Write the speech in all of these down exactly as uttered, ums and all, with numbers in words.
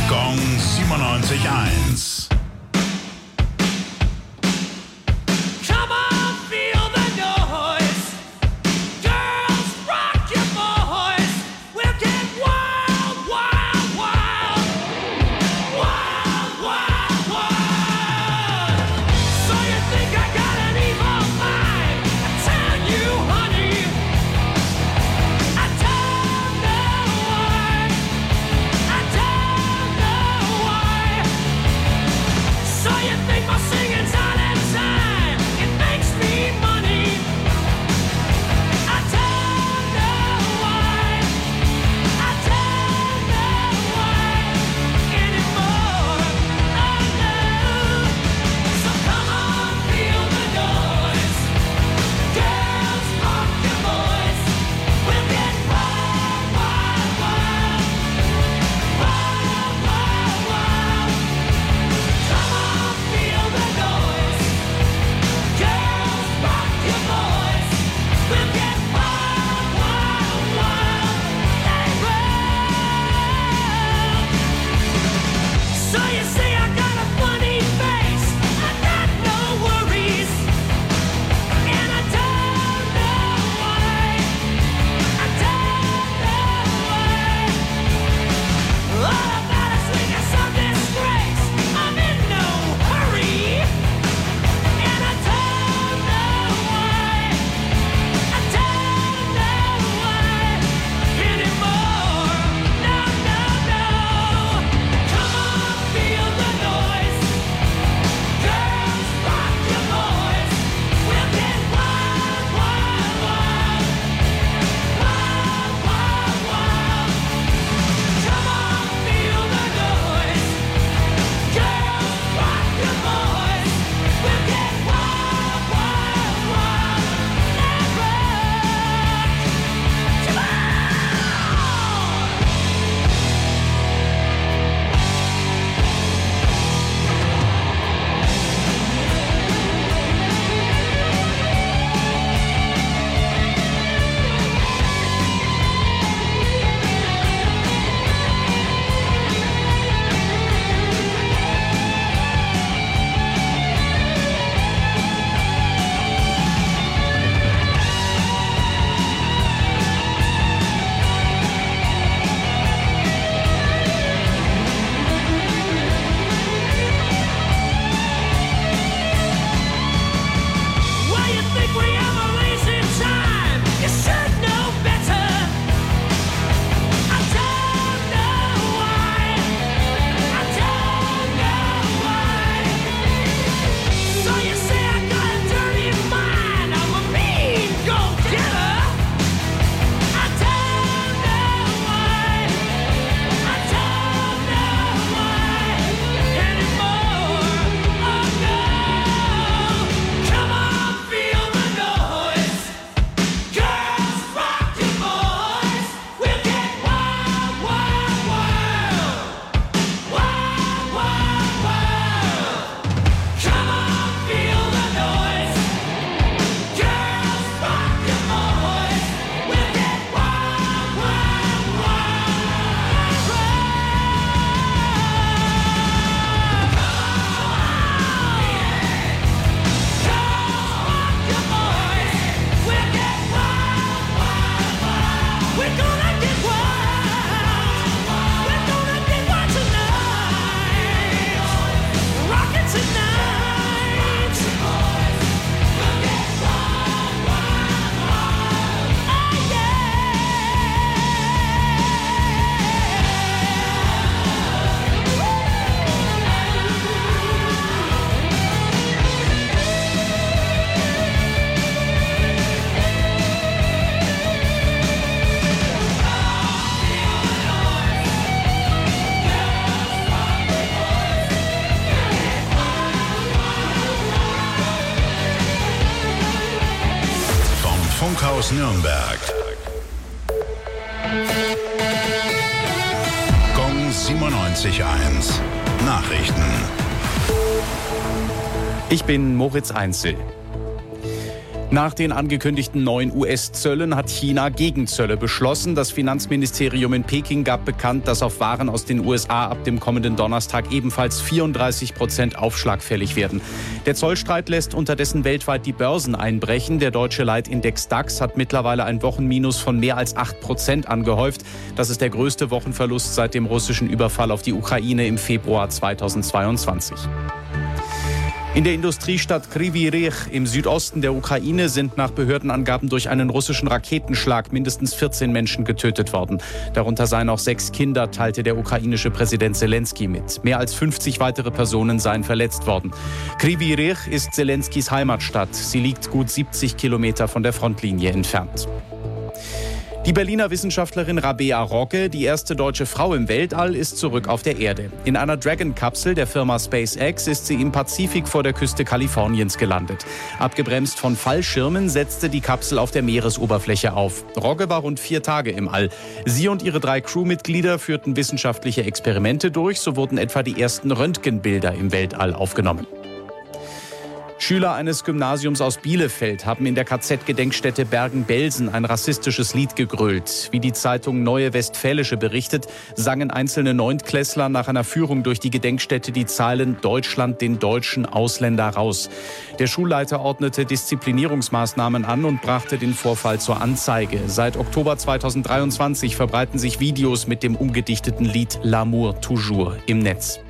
Gong siebenundneunzig Komma eins. Funkhaus Nürnberg. Gong siebenundneunzig Komma eins. Nachrichten. Ich bin Moritz Einzel. Nach den angekündigten neuen U S-Zöllen hat China Gegenzölle beschlossen. Das Finanzministerium in Peking gab bekannt, dass auf Waren aus den U S A ab dem kommenden Donnerstag ebenfalls vierunddreißig Prozent Aufschlag fällig werden. Der Zollstreit lässt unterdessen weltweit die Börsen einbrechen. Der deutsche Leitindex DAX hat mittlerweile ein Wochenminus von mehr als acht Prozent angehäuft. Das ist der größte Wochenverlust seit dem russischen Überfall auf die Ukraine im Februar zweitausendzweiundzwanzig. In der Industriestadt Kryvyi Rih im Südosten der Ukraine sind nach Behördenangaben durch einen russischen Raketenschlag mindestens vierzehn Menschen getötet worden. Darunter seien auch sechs Kinder, teilte der ukrainische Präsident Selenskyj mit. Mehr als fünfzig weitere Personen seien verletzt worden. Kryvyi Rih ist Selenskys Heimatstadt. Sie liegt gut siebzig Kilometer von der Frontlinie entfernt. Die Berliner Wissenschaftlerin Rabea Rogge, die erste deutsche Frau im Weltall, ist zurück auf der Erde. In einer Dragon-Kapsel der Firma SpaceX ist sie im Pazifik vor der Küste Kaliforniens gelandet. Abgebremst von Fallschirmen setzte die Kapsel auf der Meeresoberfläche auf. Rogge war rund vier Tage im All. Sie und ihre drei Crewmitglieder führten wissenschaftliche Experimente durch. So wurden etwa die ersten Röntgenbilder im Weltall aufgenommen. Schüler eines Gymnasiums aus Bielefeld haben in der K Z-Gedenkstätte Bergen-Belsen ein rassistisches Lied gegrölt. Wie die Zeitung Neue Westfälische berichtet, sangen einzelne Neuntklässler nach einer Führung durch die Gedenkstätte die Zeilen „Deutschland den deutschen Ausländer raus". Der Schulleiter ordnete Disziplinierungsmaßnahmen an und brachte den Vorfall zur Anzeige. Seit Oktober zweitausenddreiundzwanzig verbreiten sich Videos mit dem umgedichteten Lied "L'amour toujours" im Netz.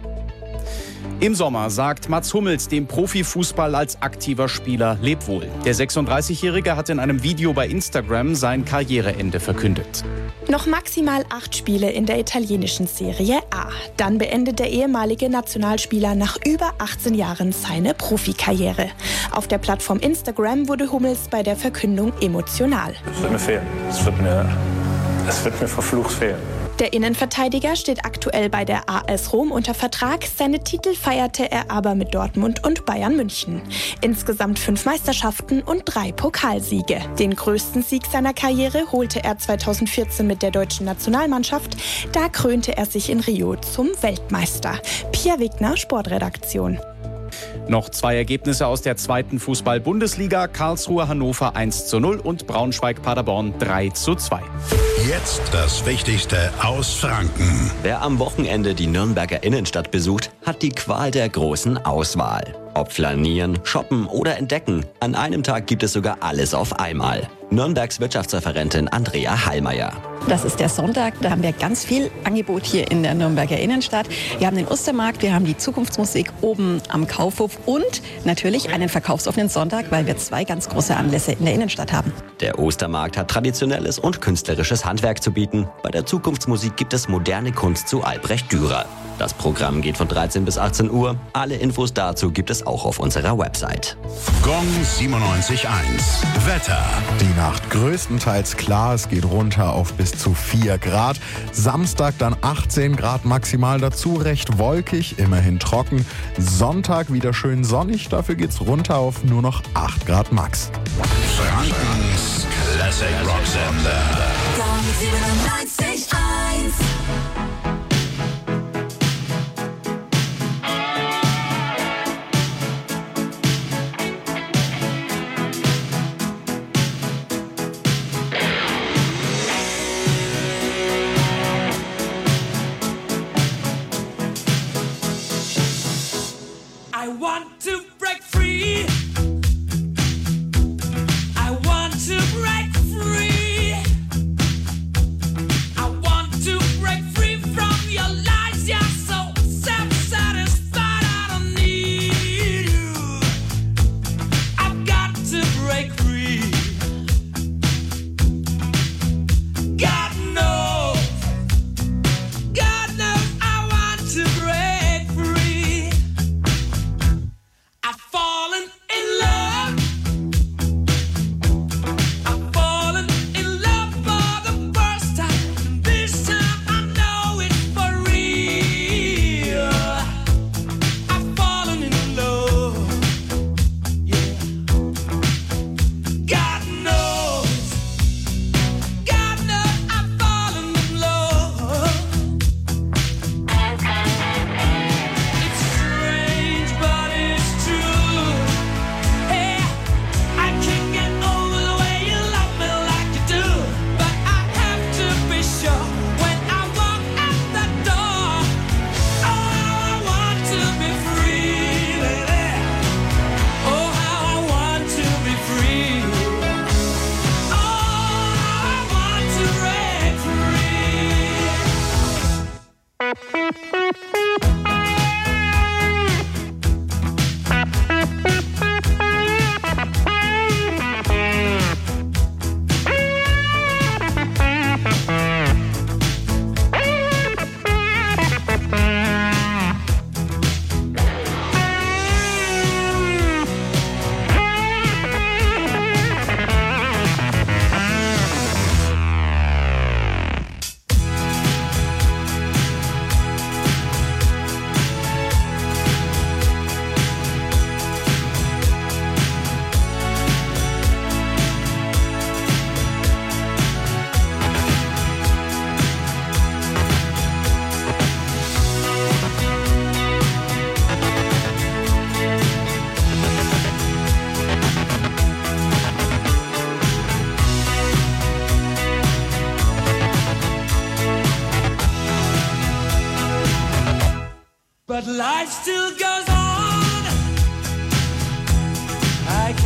Im Sommer sagt Mats Hummels dem Profifußball als aktiver Spieler Lebwohl. Der sechsunddreißigjährige hat in einem Video bei Instagram sein Karriereende verkündet. Noch maximal acht Spiele in der italienischen Serie A. Dann beendet der ehemalige Nationalspieler nach über achtzehn Jahren seine Profikarriere. Auf der Plattform Instagram wurde Hummels bei der Verkündung emotional. Es wird mir fehlen. Es wird mir, es wird mir verflucht fehlen. Der Innenverteidiger steht aktuell bei der A S Rom unter Vertrag. Seine Titel feierte er aber mit Dortmund und Bayern München. Insgesamt fünf Meisterschaften und drei Pokalsiege. Den größten Sieg seiner Karriere holte er zweitausendvierzehn mit der deutschen Nationalmannschaft. Da krönte er sich in Rio zum Weltmeister. Pia Wegner, Sportredaktion. Noch zwei Ergebnisse aus der zweiten Fußball-Bundesliga. Karlsruhe-Hannover eins zu null und Braunschweig-Paderborn drei zu zwei. Jetzt das Wichtigste aus Franken. Wer am Wochenende die Nürnberger Innenstadt besucht, hat die Qual der großen Auswahl. Ob flanieren, shoppen oder entdecken, an einem Tag gibt es sogar alles auf einmal. Nürnbergs Wirtschaftsreferentin Andrea Hallmeier. Das ist der Sonntag, da haben wir ganz viel Angebot hier in der Nürnberger Innenstadt. Wir haben den Ostermarkt, wir haben die Zukunftsmusik oben am Kaufhof und natürlich einen verkaufsoffenen Sonntag, weil wir zwei ganz große Anlässe in der Innenstadt haben. Der Ostermarkt hat traditionelles und künstlerisches Handwerk zu bieten. Bei der Zukunftsmusik gibt es moderne Kunst zu Albrecht Dürer. Das Programm geht von dreizehn bis achtzehn Uhr. Alle Infos dazu gibt es auch auf unserer Website. Gong siebenundneunzig Komma eins. Wetter. Die Nacht größtenteils klar, es geht runter auf bis zu vier Grad. Samstag dann achtzehn Grad maximal dazu, recht wolkig, immerhin trocken. Sonntag wieder schön sonnig, dafür geht's runter auf nur noch acht Grad max. Frankens Classic Rocksender. Gong siebenundneunzig Komma eins. I want to break free. I want to break free. I want to break free from your lies. You're so self-satisfied. I don't need you. I've got to break free. God knows. God knows I want to break free. I've fallen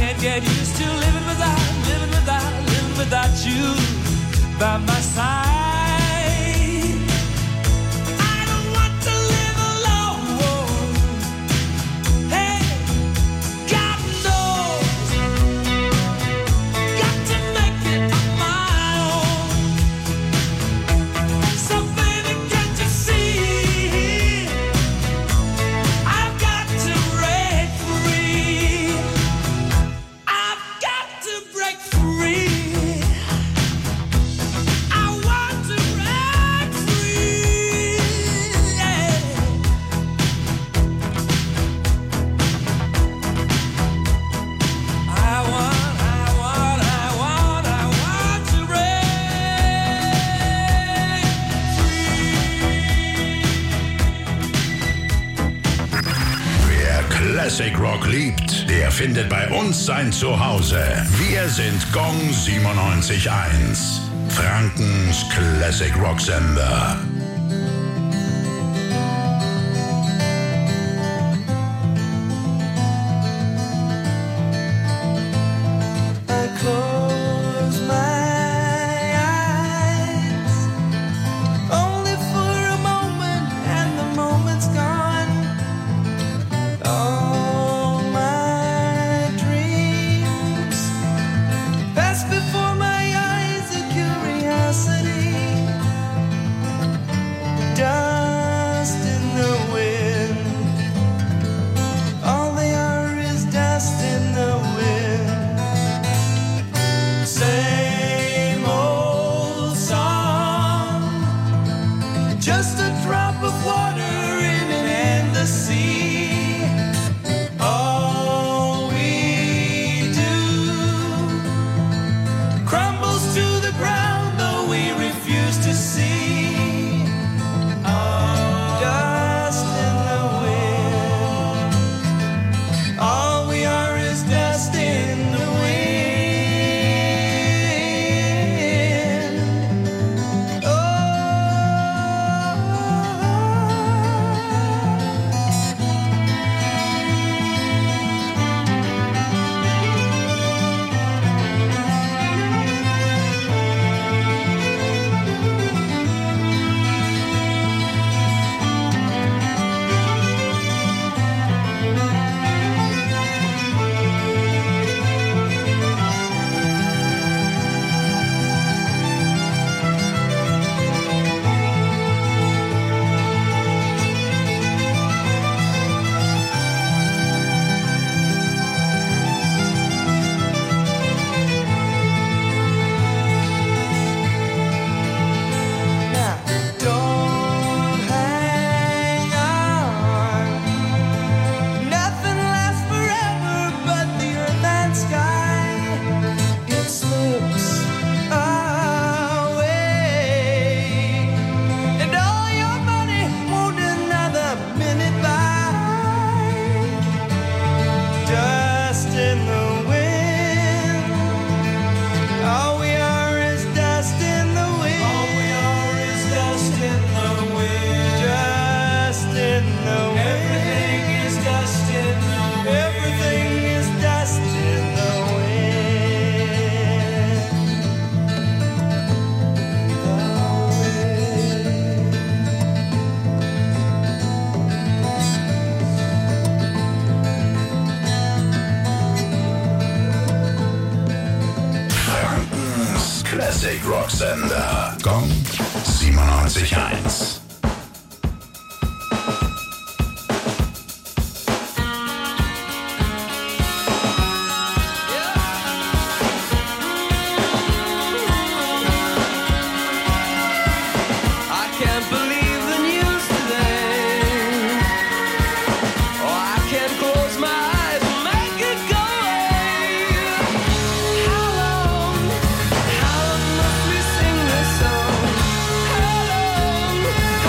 can't get used to living without, living without, living without you by my side. I don't want to live alone. Hey, God knows, got to make it on my own. So baby, can't you see? I've got to break free. I've got to break free. I want to break free. Yeah. I want, I want, I want, I want to break free. Wer Classic Rock liebt, der findet bei uns sein Zuhause. Wir sind Gong siebenundneunzig Komma eins. Frankens Classic Rock Sender. I close my eyes only for a moment, and the moment's gone. All my dreams pass before my eyes, a curiosity, dust in the wind. All they are is dust in the wind. Same old song, just a drop of water in an endless sea. All we do crumbles to the ground, though we refuse to see. Dust in the wind. All we are is dust in the wind. Oh. Now, don't hang on. Nothing lasts forever but the earth and sky. It slips away, and all your money won't another minute buy. Dust in the wind. All we are is dust in the wind. All we are is dust in the wind. Dust in the wind. Everything is dust in the wind. Everything is dust in the wind. Frankens Classic Rock Sender. Gong siebenundneunzig Komma eins. I can't believe the news today. Oh, I can't close my eyes and make it go away. How long, how long must we sing this song? How long,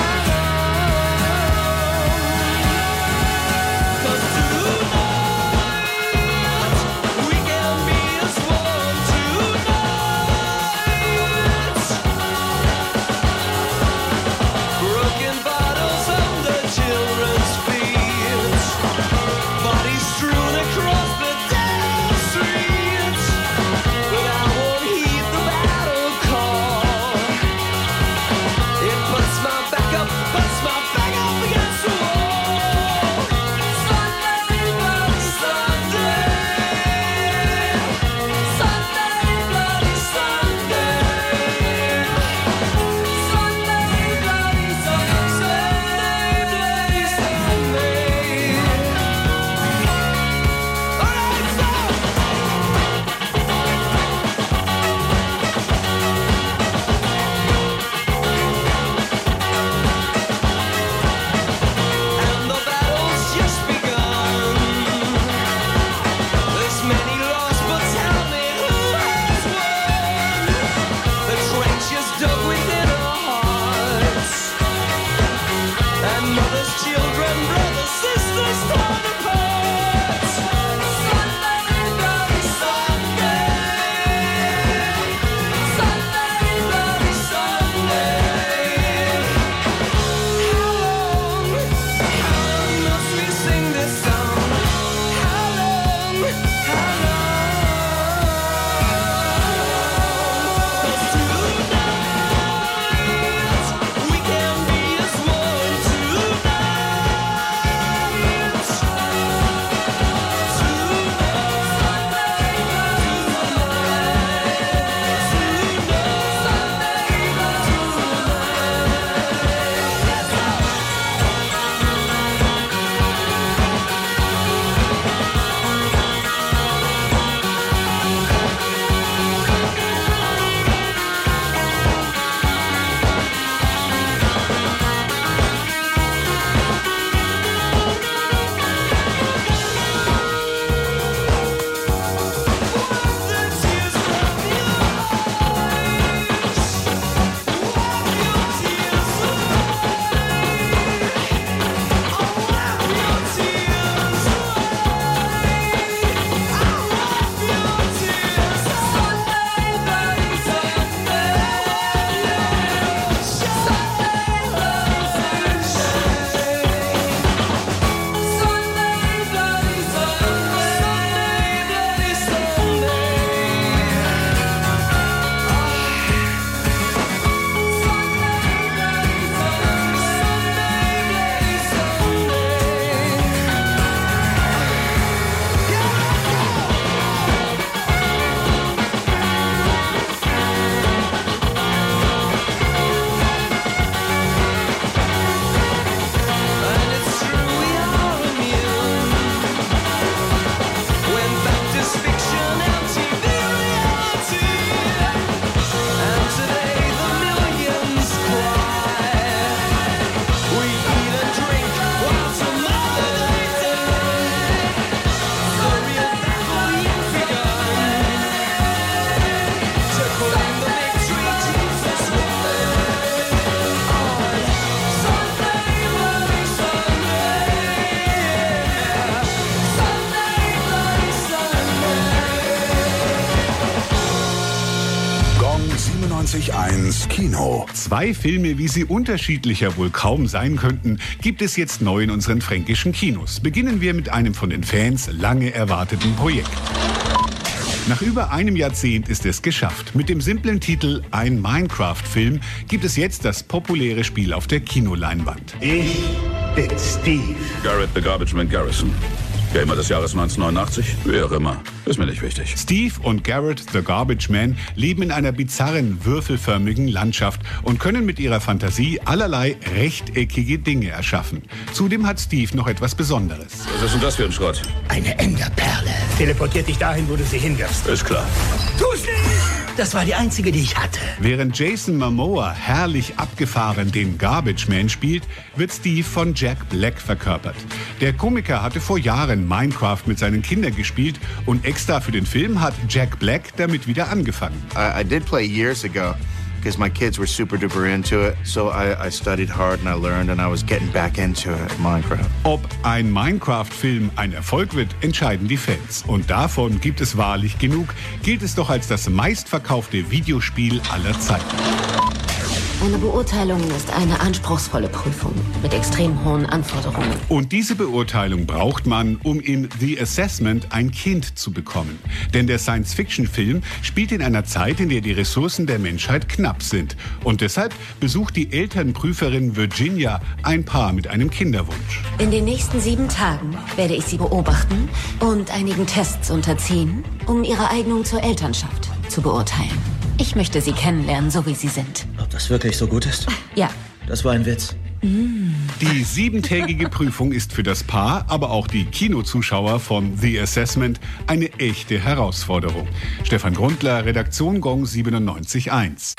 siebenundneunzig eins Kino. Zwei Filme, wie sie unterschiedlicher wohl kaum sein könnten, gibt es jetzt neu in unseren fränkischen Kinos. Beginnen wir mit einem von den Fans lange erwarteten Projekt. Nach über einem Jahrzehnt ist es geschafft. Mit dem simplen Titel Ein Minecraft-Film gibt es jetzt das populäre Spiel auf der Kinoleinwand. Ich bin Steve. Garrett the Garbage Man Garrison. Gamer des Jahres neunzehnhundertneunundachtzig? Wie auch immer. Ist mir nicht wichtig. Steve und Garrett the Garbage Man leben in einer bizarren, würfelförmigen Landschaft und können mit ihrer Fantasie allerlei rechteckige Dinge erschaffen. Zudem hat Steve noch etwas Besonderes. Was ist denn das für ein Schrott? Eine Enderperle. Teleportiert dich dahin, wo du sie hinwirfst. Ist klar. Tu's nicht! Das war die einzige, die ich hatte. Während Jason Momoa herrlich abgefahren den Garbage Man spielt, wird Steve von Jack Black verkörpert. Der Komiker hatte vor Jahren Minecraft mit seinen Kindern gespielt und extra für den Film hat Jack Black damit wieder angefangen. I, I did play years ago. Because my kids were super duper into it. So I, I studied hard and I learned and I was getting back into it, Minecraft. Ob ein Minecraft-Film ein Erfolg wird, entscheiden die Fans. Und davon gibt es wahrlich genug. Gilt es doch als das meistverkaufte Videospiel aller Zeiten. Eine Beurteilung ist eine anspruchsvolle Prüfung mit extrem hohen Anforderungen. Und diese Beurteilung braucht man, um in The Assessment ein Kind zu bekommen. Denn der Science-Fiction-Film spielt in einer Zeit, in der die Ressourcen der Menschheit knapp sind. Und deshalb besucht die Elternprüferin Virginia ein Paar mit einem Kinderwunsch. In den nächsten sieben Tagen werde ich sie beobachten und einigen Tests unterziehen, um ihre Eignung zur Elternschaft zu beurteilen. Ich möchte sie kennenlernen, so wie sie sind. Ob das wirklich so gut ist? Ja. Das war ein Witz. Die siebentägige Prüfung ist für das Paar, aber auch die Kinozuschauer von The Assessment eine echte Herausforderung. Stefan Grundler, Redaktion Gong siebenundneunzig eins.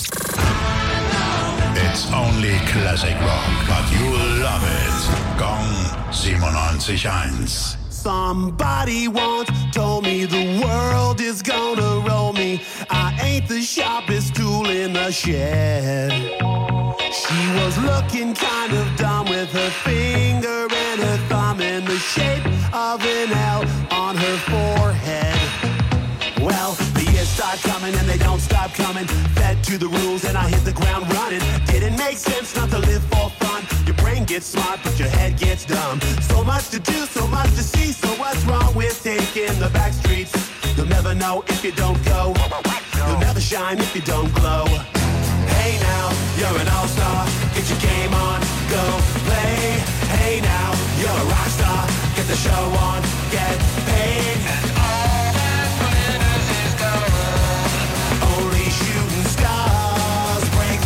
It's only classic rock, but you'll love it. Gong siebenundneunzig eins. Somebody once told me the world is gonna roll me. I ain't the sharpest tool in the shed. She was looking kind of dumb with her finger and her thumb in the shape of an L on her forehead. Well, the years start coming and they don't stop coming. Fed to the rules and I hit the ground running. Didn't make sense not to live for fun. Your brain gets smart but your head gets dumb. So much to do, so much to see. So what's wrong with taking the back streets? You'll never know if you don't go. You'll never shine if you don't glow. Hey now, you're an all-star. Get your game on, go play. Hey now, you're a rock star. Get the show on, get paid. And all that glitters is gold. Only shooting stars break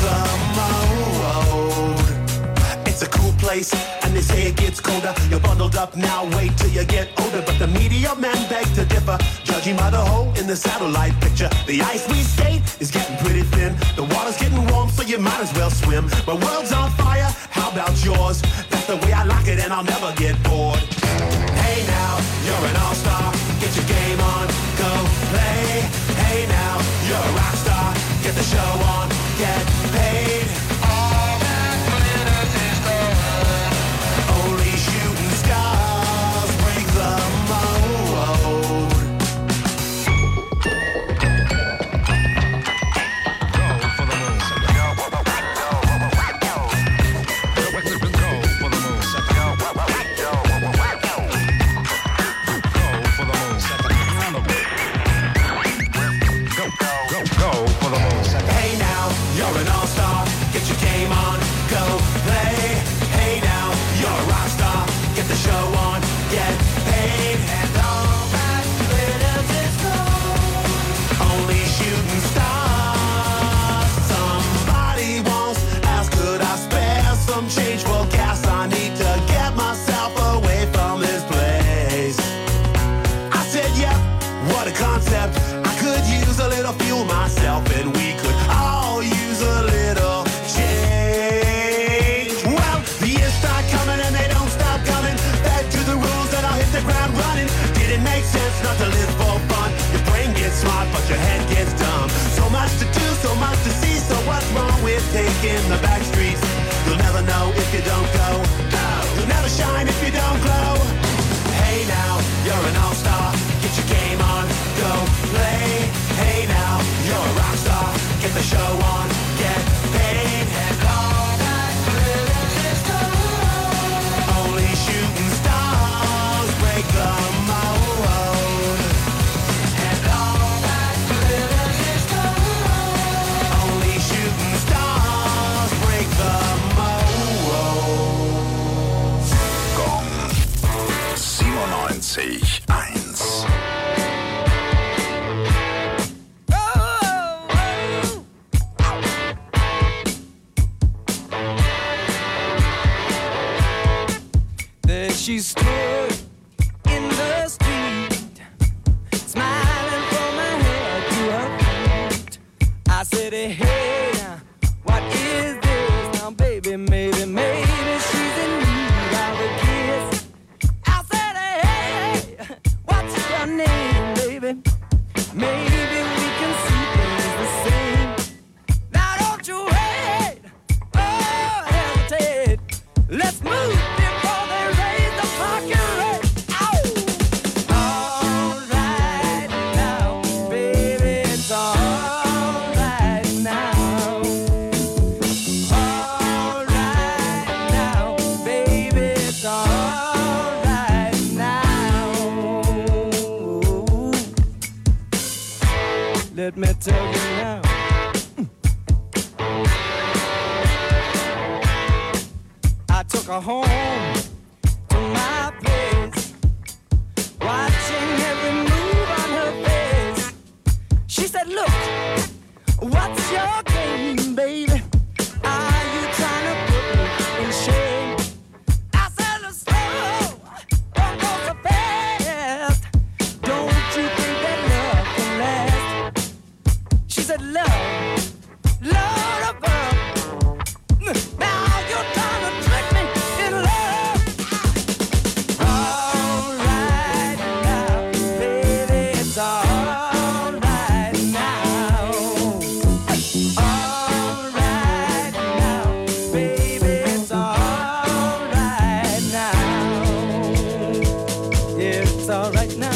the mold. It's a cool place, and they say it gets colder. You're bundled up now, wait till you get older. But the media men beg to differ, judging by the hole in the satellite picture. The ice we skate is getting pretty thin. The water's getting warm, so you might as well swim. My world's on fire, how about yours? That's the way I like it, and I'll never get bored. Hey now, you're an all-star. Get your game on, go play. Hey now, you're a rock star. Get the show on, get paid. All that glitters is gold. Only shooting stars break the mold. Hey now, you're an all-star. Get your game on, go play. Hey now, you're a rock star. Get the show on, get paid. And all that glitters is gold. Only shooting stars. Somebody once asked, could I spare some change for gas? I need to get myself away from this place. I said, yep, what a concept. I could use a little fuel myself, and we could all use a little change. Well, the years start coming and they don't stop coming. Back to the rules and I'll hit the ground running. Didn't make sense not to live for fun. Your brain gets smart but your head gets dumb. So much to do, so much to see. So what's wrong with taking the back streets? You'll never know if you don't go. You'll never shine if you don't glow. Hey now, you're an all-star. Get your game on, go play. Hey now, you're a rock star. Get the show on, said, hey, what is this? Now, baby, maybe, maybe she's in need of a kiss. I said, hey, what's your name, baby? Maybe we can see things the same. Now, don't you wait, oh, hesitate. Let's move before they raise the parking rate. Let me tell you now. I took her home to my place, watching every move on her face. She said, look, what's your game, baby? Are you trying to put me in shame? I said, look, slow, don't go so fast. Don't you think that love can last? She said, love, love above. Now you're trying to trick me in love. All right now, baby, it's all right now. All right now, baby, it's all right now. Yeah, it's all right now.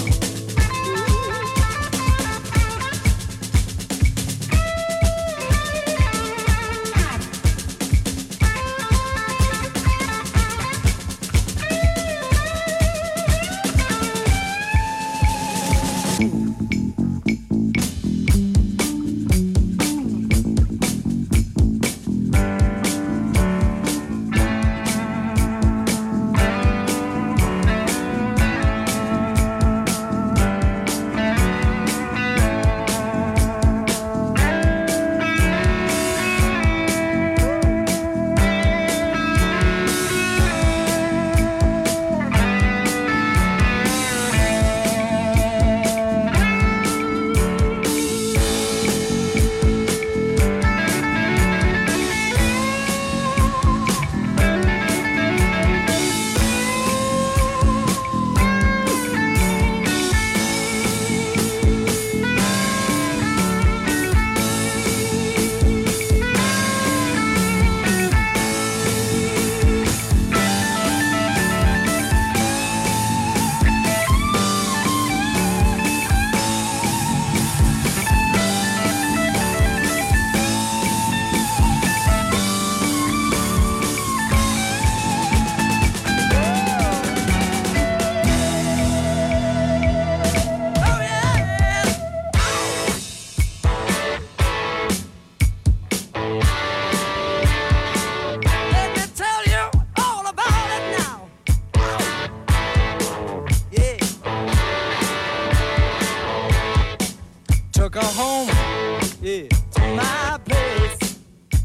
Took her home, yeah, to my place,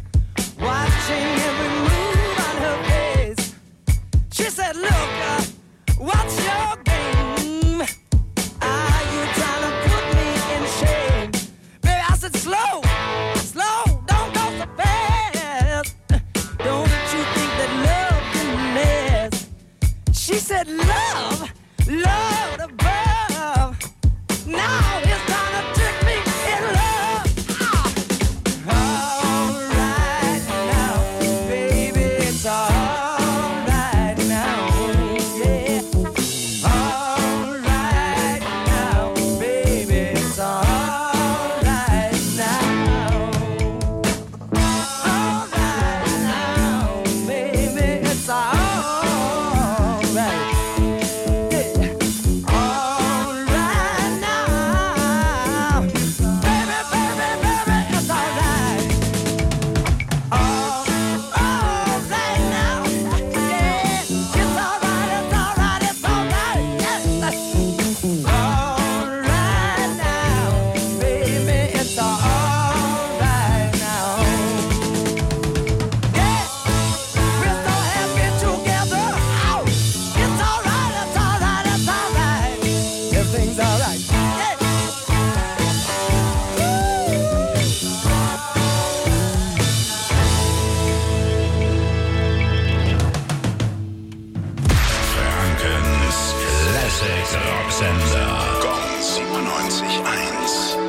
watching every move on her face. She said, look, uh, what's your game? Are you trying to put me in shame? Baby, I said, slow, slow, don't go so fast. Don't you think that love can last? She said, love, love above. Now it's trying to trick me in Rocksender. Gong siebenundneunzig eins.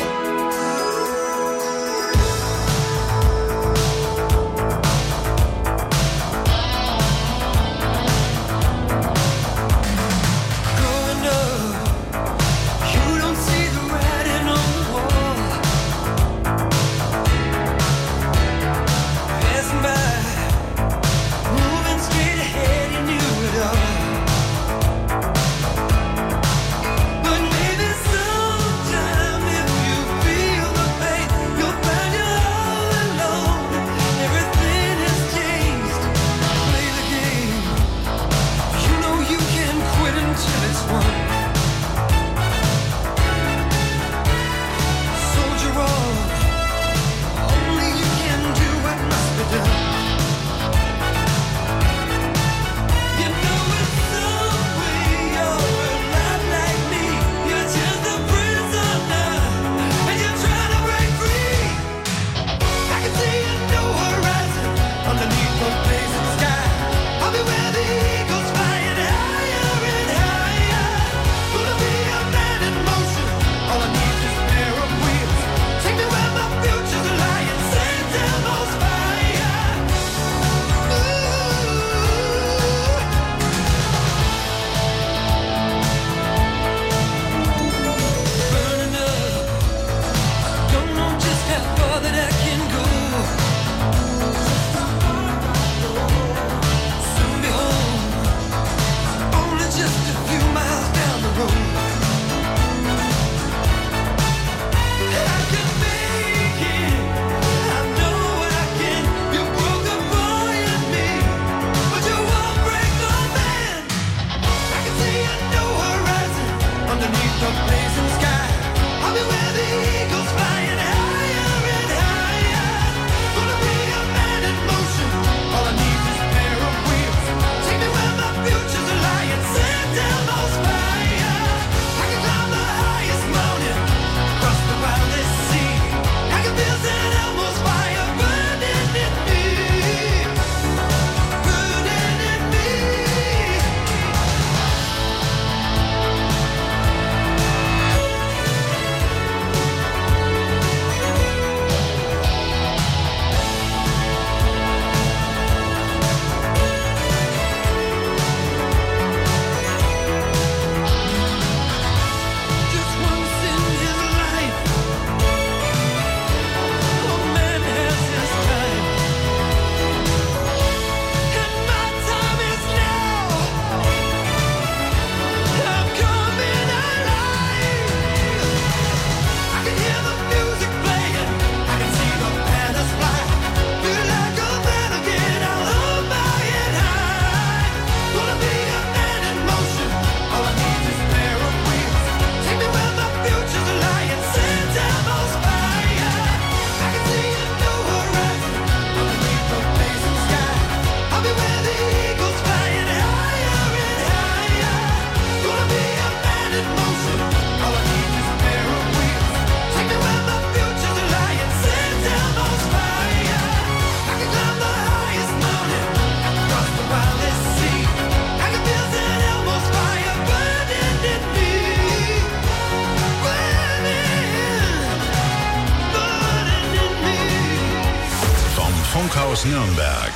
Funkhaus Nürnberg.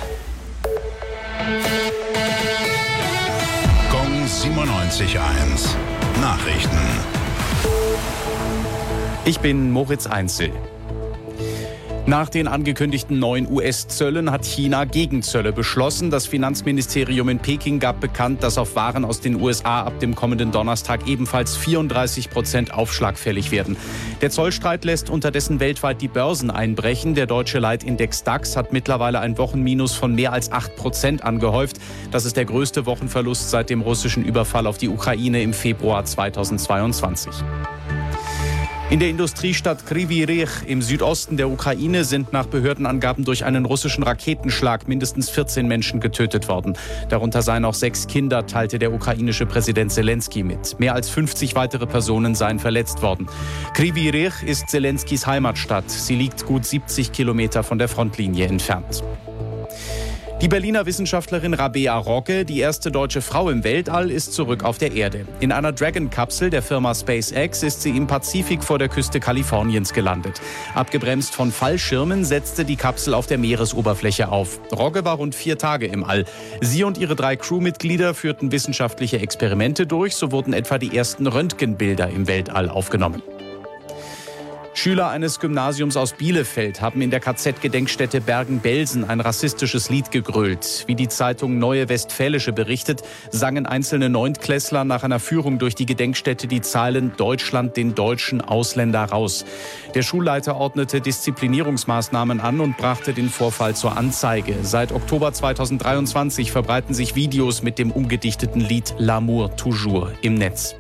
Gong siebenundneunzig eins. Nachrichten. Ich bin Moritz Einzel. Nach den angekündigten neuen U S-Zöllen hat China Gegenzölle beschlossen. Das Finanzministerium in Peking gab bekannt, dass auf Waren aus den U S A ab dem kommenden Donnerstag ebenfalls vierunddreißig Prozent Aufschlag fällig werden. Der Zollstreit lässt unterdessen weltweit die Börsen einbrechen. Der deutsche Leitindex DAX hat mittlerweile ein Wochenminus von mehr als acht Prozent angehäuft. Das ist der größte Wochenverlust seit dem russischen Überfall auf die Ukraine im Februar zweitausendzweiundzwanzig. In der Industriestadt Kryvyi Rih im Südosten der Ukraine sind nach Behördenangaben durch einen russischen Raketenschlag mindestens vierzehn Menschen getötet worden. Darunter seien auch sechs Kinder, teilte der ukrainische Präsident Selenskyj mit. Mehr als fünfzig weitere Personen seien verletzt worden. Kryvyi Rih ist Selenskys Heimatstadt. Sie liegt gut siebzig Kilometer von der Frontlinie entfernt. Die Berliner Wissenschaftlerin Rabea Rogge, die erste deutsche Frau im Weltall, ist zurück auf der Erde. In einer Dragon-Kapsel der Firma SpaceX ist sie im Pazifik vor der Küste Kaliforniens gelandet. Abgebremst von Fallschirmen setzte die Kapsel auf der Meeresoberfläche auf. Rogge war rund vier Tage im All. Sie und ihre drei Crewmitglieder führten wissenschaftliche Experimente durch. So wurden etwa die ersten Röntgenbilder im Weltall aufgenommen. Schüler eines Gymnasiums aus Bielefeld haben in der K Z-Gedenkstätte Bergen-Belsen ein rassistisches Lied gegrölt. Wie die Zeitung Neue Westfälische berichtet, sangen einzelne Neuntklässler nach einer Führung durch die Gedenkstätte die Zeilen „Deutschland den deutschen Ausländer raus". Der Schulleiter ordnete Disziplinierungsmaßnahmen an und brachte den Vorfall zur Anzeige. Seit Oktober zweitausenddreiundzwanzig verbreiten sich Videos mit dem umgedichteten Lied "L'amour toujours" im Netz.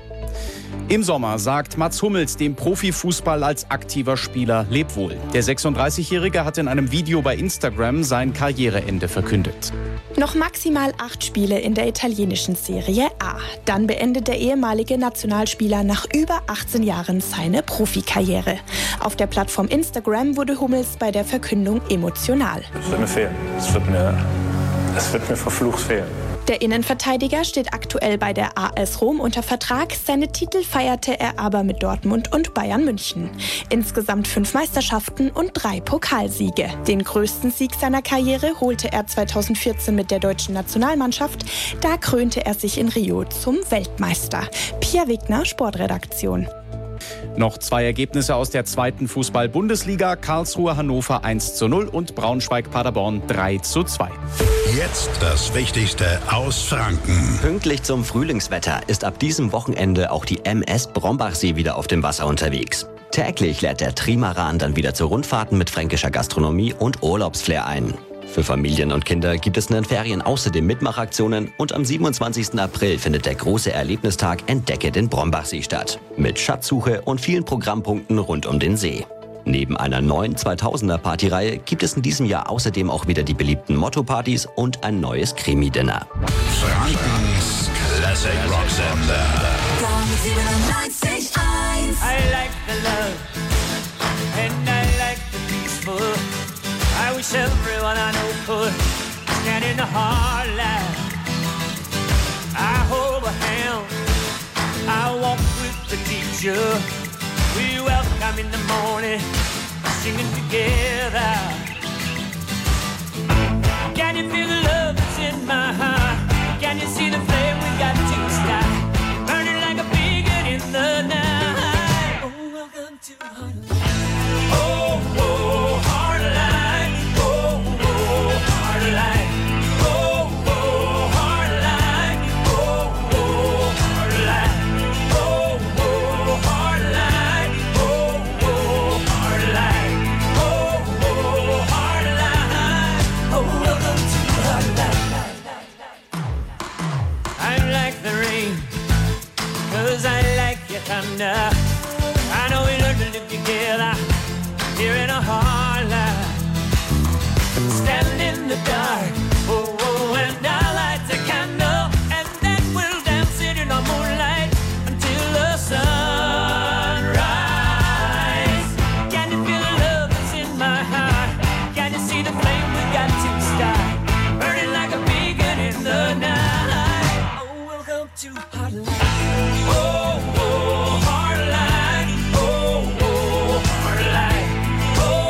Im Sommer sagt Mats Hummels dem Profifußball als aktiver Spieler Lebwohl. Der sechsunddreißigjährige hat in einem Video bei Instagram sein Karriereende verkündet. Noch maximal acht Spiele in der italienischen Serie A. Dann beendet der ehemalige Nationalspieler nach über achtzehn Jahren seine Profikarriere. Auf der Plattform Instagram wurde Hummels bei der Verkündung emotional. Es wird mir fehlen. Es wird mir, es wird mir verflucht fehlen. Der Innenverteidiger steht aktuell bei der A S Rom unter Vertrag. Seine Titel feierte er aber mit Dortmund und Bayern München. Insgesamt fünf Meisterschaften und drei Pokalsiege. Den größten Sieg seiner Karriere holte er zweitausendvierzehn mit der deutschen Nationalmannschaft. Da krönte er sich in Rio zum Weltmeister. Pia Wegner, Sportredaktion. Noch zwei Ergebnisse aus der zweiten Fußball-Bundesliga. Karlsruhe Hannover eins zu null und Braunschweig-Paderborn drei zu zwei. Jetzt das Wichtigste aus Franken. Pünktlich zum Frühlingswetter ist ab diesem Wochenende auch die M S Brombachsee wieder auf dem Wasser unterwegs. Täglich lädt der Trimaran dann wieder zu Rundfahrten mit fränkischer Gastronomie und Urlaubsflair ein. Für Familien und Kinder gibt es in den Ferien außerdem Mitmachaktionen und am siebenundzwanzigsten April findet der große Erlebnistag Entdecke den Brombachsee statt. Mit Schatzsuche und vielen Programmpunkten rund um den See. Neben einer neuen zweitausender Partyreihe gibt es in diesem Jahr außerdem auch wieder die beliebten Motto-Partys und ein neues Krimi-Dinner. Frankens Classic Rock Sender. Gong siebenundneunzig eins. I like the love and I like the peaceful. I wish everyone I know could stand in the hard light. I hold a hand, I walk with the teacher. We welcome in the morning, singing together. Can you feel the love that's in my heart? Can you see the flame we got to start? Burning like a beacon in the night. Oh, welcome to Heartline. Oh, oh, Heartline. Oh, oh, Heartline. Oh, oh, Heartline. Oh, oh, Heartline. Oh, oh, Heartline. Oh, oh, Heartline. Oh, oh, Heartline. Oh, welcome to Heartline. I like the rain, 'cause I like your thunder. I know we learned to live together here in a hard life. Stand in the dark, oh, oh, and I'll light a candle, and then we'll dance it in the moonlight until the sun rise. Can you feel the love that's in my heart? Can you see the flame we got to start? Burning like a beacon in the night. Oh, welcome to Heartline. Oh, oh, Heartline. Oh, oh, Heartline. Oh,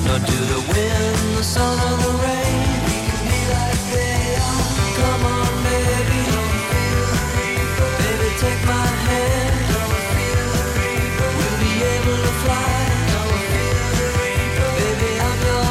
No, to the wind, the sun, or the rain, we can be like they are. Come on, baby, don't feel the reaper. Baby, take my hand, don't feel the reaper. We'll be able to fly, don't feel the reaper. Baby, I'm your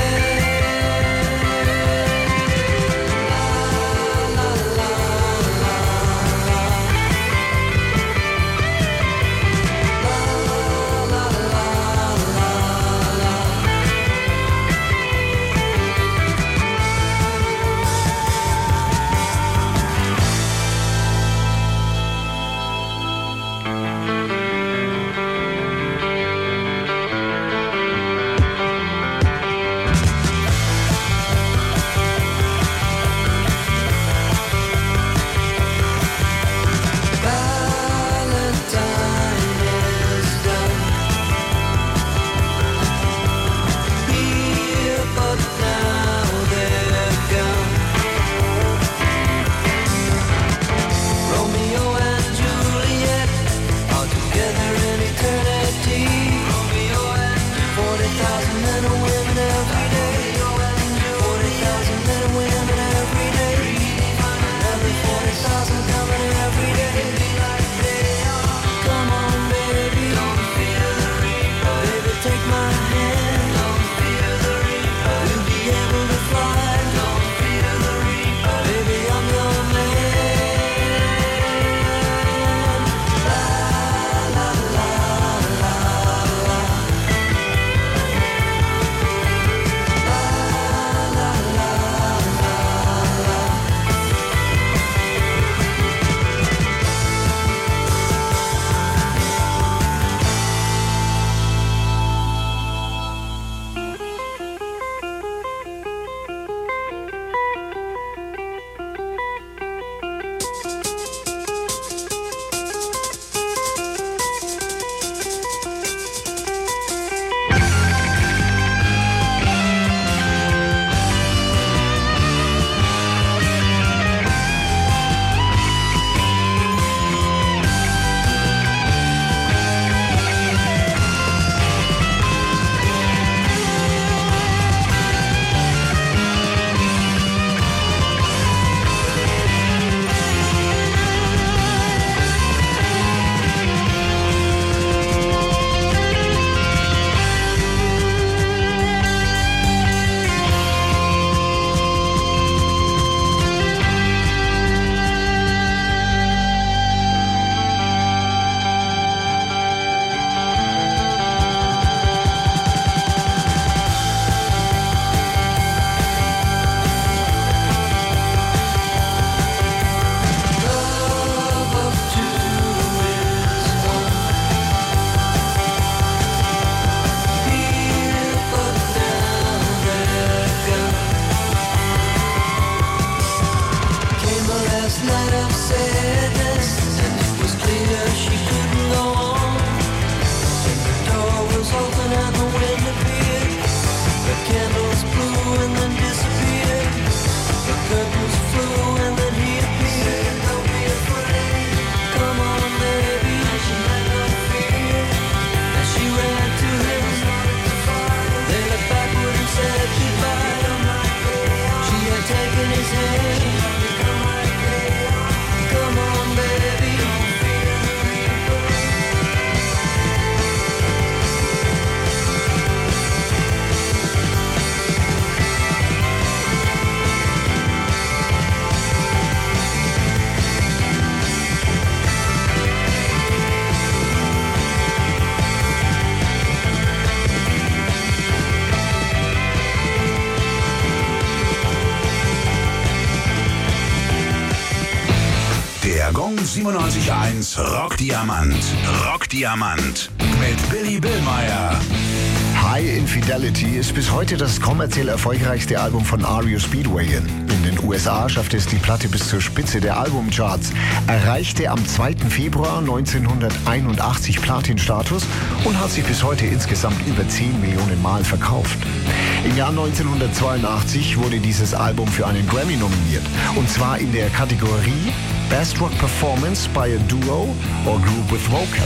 siebenundneunzig Komma eins Rockdiamant. Rockdiamant mit Billy Billmeyer. High Infidelity ist bis heute das kommerziell erfolgreichste Album von R E O Speedwagon. In den U S A schaffte es die Platte bis zur Spitze der Albumcharts, erreichte am zweiten Februar neunzehnhunderteinundachtzig Platin-Status und hat sich bis heute insgesamt über zehn Millionen Mal verkauft. Im Jahr neunzehnhundertzweiundachtzig wurde dieses Album für einen Grammy nominiert, und zwar in der Kategorie Best Rock Performance by a Duo or Group with Vocal.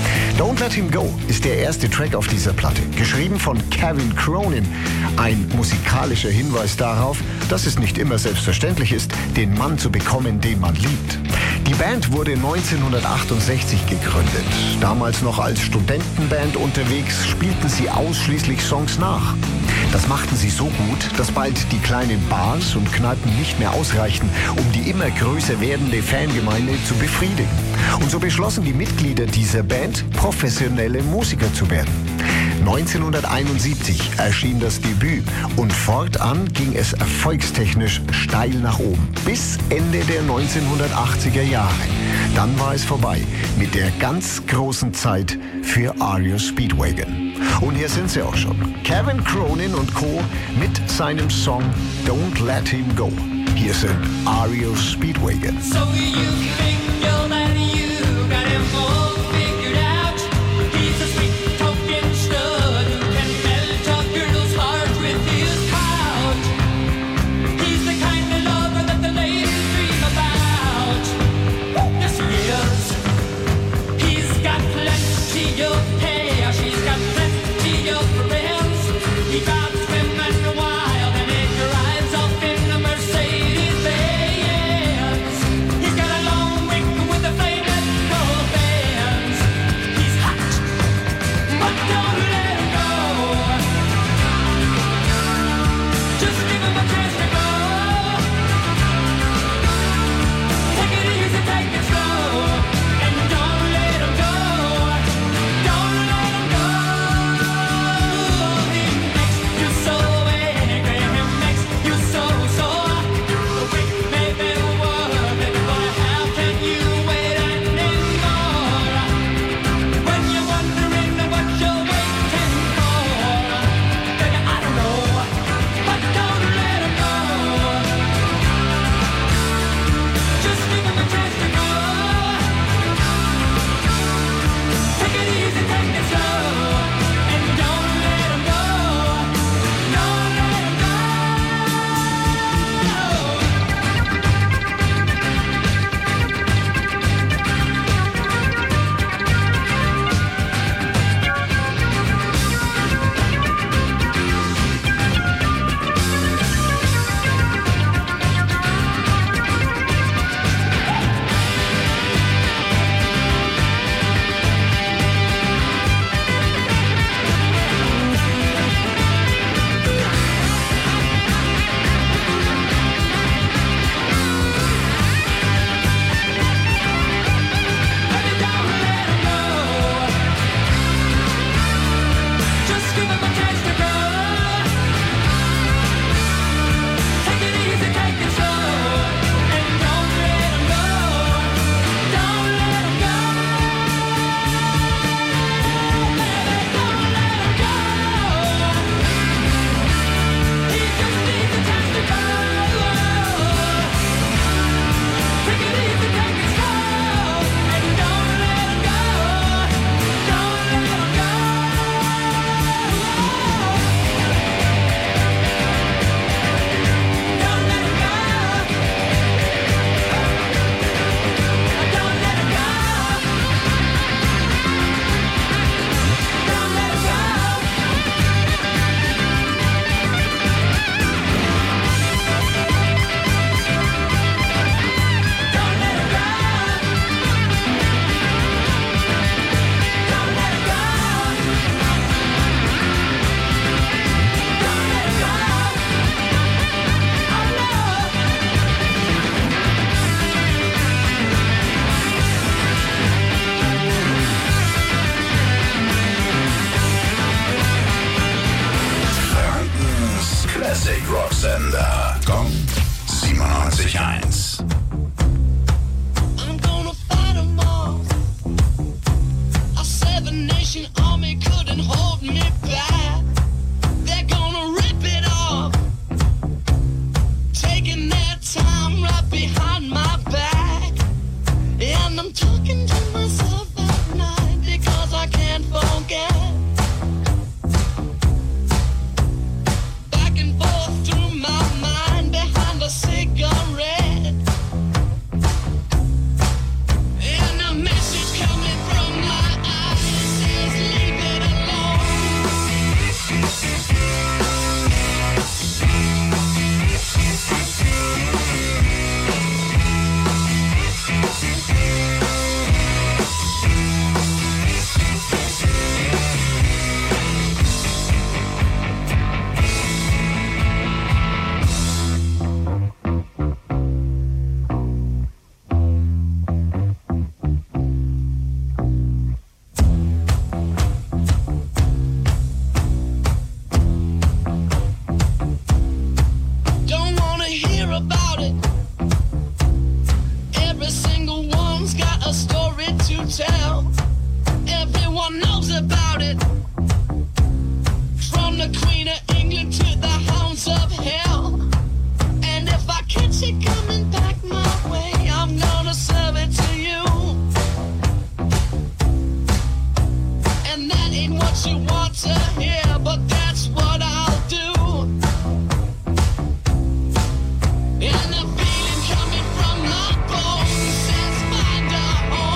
Don't Let Him Go ist der erste Track auf dieser Platte, geschrieben von Kevin Cronin. Ein musikalischer Hinweis darauf, dass es nicht immer selbstverständlich ist, den Mann zu bekommen, den man liebt. Die Band wurde neunzehnhundertachtundsechzig gegründet. Damals noch als Studentenband unterwegs, spielten sie ausschließlich Songs nach. Das machten sie so gut, dass bald die kleinen Bars und Kneipen nicht mehr ausreichten, um die immer größer werdende Fangemeinde zu befriedigen. Und so beschlossen die Mitglieder dieser Band, professionelle Musiker zu werden. neunzehnhunderteinundsiebzig erschien das Debüt und fortan ging es erfolgstechnisch steil nach oben. Bis Ende der neunzehnhundertachtziger Jahre. Dann war es vorbei mit der ganz großen Zeit für R E O Speedwagon. Und hier sind sie auch schon. Kevin Cronin und Co. mit seinem Song Don't Let Him Go. Hier sind R E O Speedwagon. So you think you're that you got him all figured out. He's a sweet talking stud who can melt a girl's heart with his pout. He's the kind of lover that the ladies dream about. Yes, he is. He's got plenty of hair. She's got plenty of friends. He drives women wild and he drives off in a Mercedes Benz. He's got a long wing with a flame and no bands. He's hot, but don't let him go. Just give him a chance to go. Take it easy, take it slow, and don't let him go. Don't let him go. He makes you so angry, he makes you so sore. The wait may be worth it, but how can you wait anymore? When you're wondering what you're waiting for, baby, I don't know, but don't let him go. Just give him a chance to go. Take it easy, take it slow, and don't let him go. Don't let him go. tell. Everyone knows about it. From the Queen of England to the hounds of hell. And if I catch it coming back my way, I'm gonna serve it to you. And that ain't what you want to hear, but that's what I'll do. And the feeling coming from my bones says find a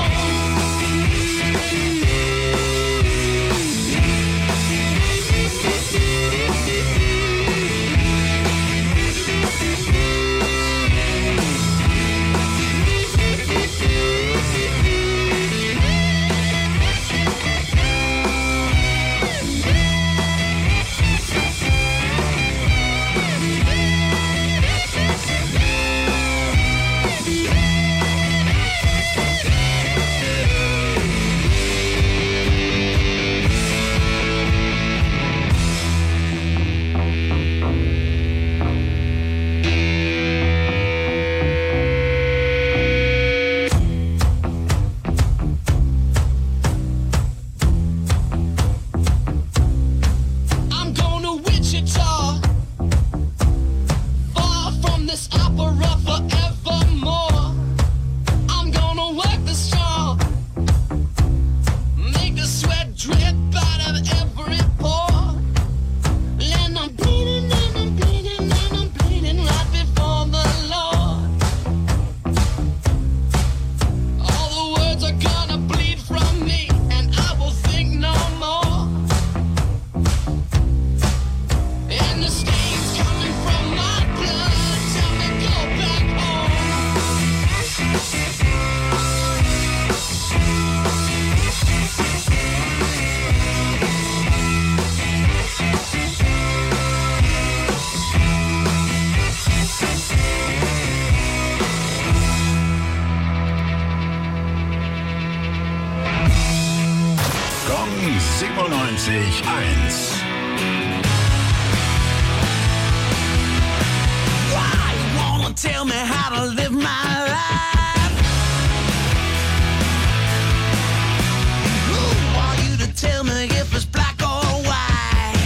siebenundneunzig eins. Why you wanna tell me how to live my life? Who are you to tell me if it's black or white?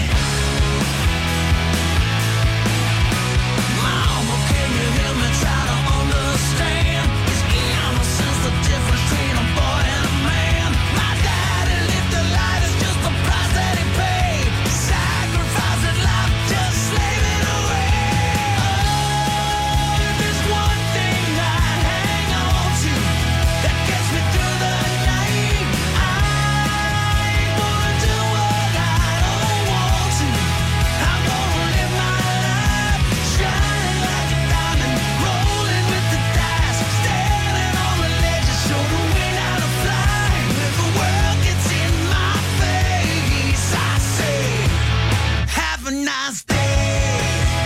Mama, can you hear me try to understand? Is innocence the difference between a boy and a man? My daddy lived the life, it's just the price that he paid. Sacrificed his life, just slave it away. Oh, there's one thing I hang on to that gets me through the night. I ain't gonna do what I don't want to. I'm gonna live my life shining like a diamond, rolling with the dice, standing on the ledge to show the wind how to fly. If the world gets in my face, I say, have a nice day.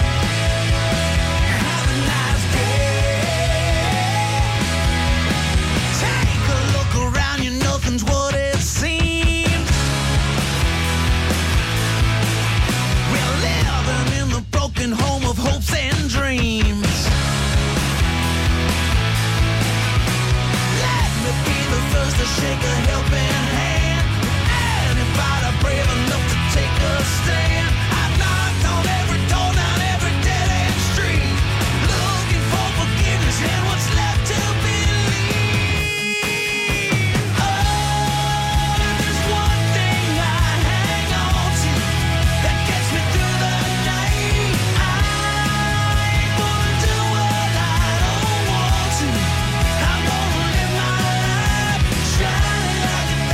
Have a nice day. Take a look around you, nothing's what it seems. We're living in the broken home of hopes and dreams. Let me be the first to shake a helping hand. Anybody brave enough to take a stand? I've knocked on every door, down every dead-end street, looking for forgiveness and what's left to believe. Oh, there's one thing I hang on to that gets me through the night. I ain't gonna do what I don't want to. I'm gonna live my life shining like a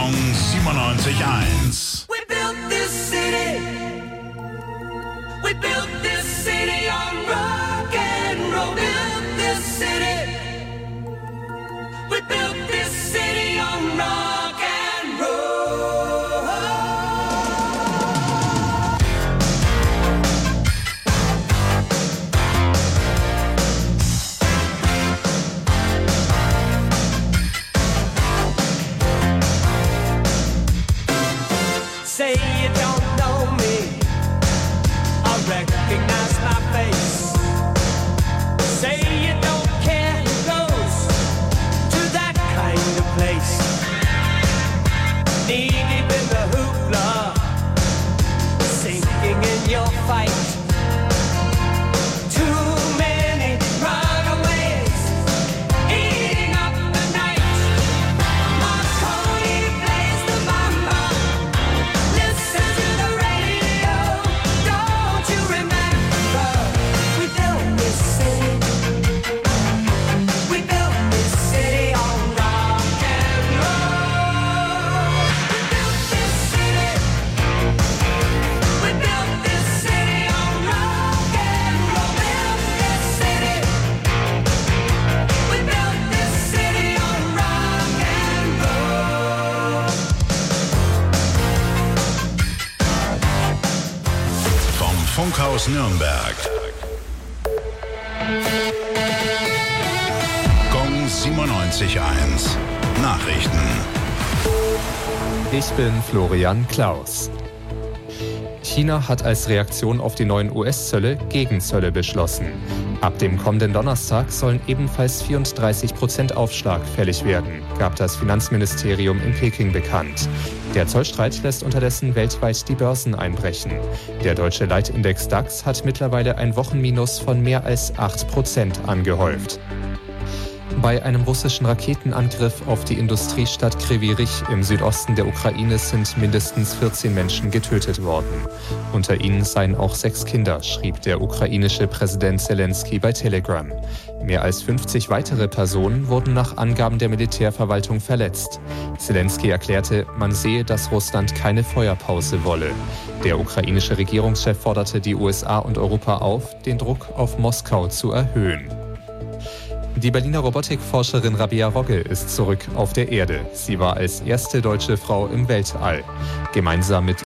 Gong siebenundneunzig Komma eins. We built this city. We built this city on rock and roll. Built this city. We built this city on rock and roll. Say you don't know me, I recognize my face. Say you don't care who goes to that kind of place. Knee deep in the hoopla, sinking in your fight. Too many runaways, eating up the night. Marconi plays the mambo. Listen to the radio. Don't you remember? We built this city. We built this city on rock and roll. We built this city. We built this city on rock and roll. Built this city. We built this city on rock and roll. Vom Funkhaus Nürnberg. Gong siebenundneunzig Komma eins. Nachrichten. Ich bin Florian Klaus. China hat als Reaktion auf die neuen U S-Zölle Gegenzölle beschlossen. Ab dem kommenden Donnerstag sollen ebenfalls vierunddreißig Prozent Aufschlag fällig werden, gab das Finanzministerium in Peking bekannt. Der Zollstreit lässt unterdessen weltweit die Börsen einbrechen. Der deutsche Leitindex DAX hat mittlerweile ein Wochenminus von mehr als acht Prozent angehäuft. Bei einem russischen Raketenangriff auf die Industriestadt Kryvyi Rih im Südosten der Ukraine sind mindestens vierzehn Menschen getötet worden. Unter ihnen seien auch sechs Kinder, schrieb der ukrainische Präsident Zelensky bei Telegram. Mehr als fünfzig weitere Personen wurden nach Angaben der Militärverwaltung verletzt. Zelensky erklärte, man sehe, dass Russland keine Feuerpause wolle. Der ukrainische Regierungschef forderte die U S A und Europa auf, den Druck auf Moskau zu erhöhen. Die Berliner Robotikforscherin Rabea Rogge ist zurück auf der Erde. Sie war als erste deutsche Frau im Weltall. Gemeinsam mit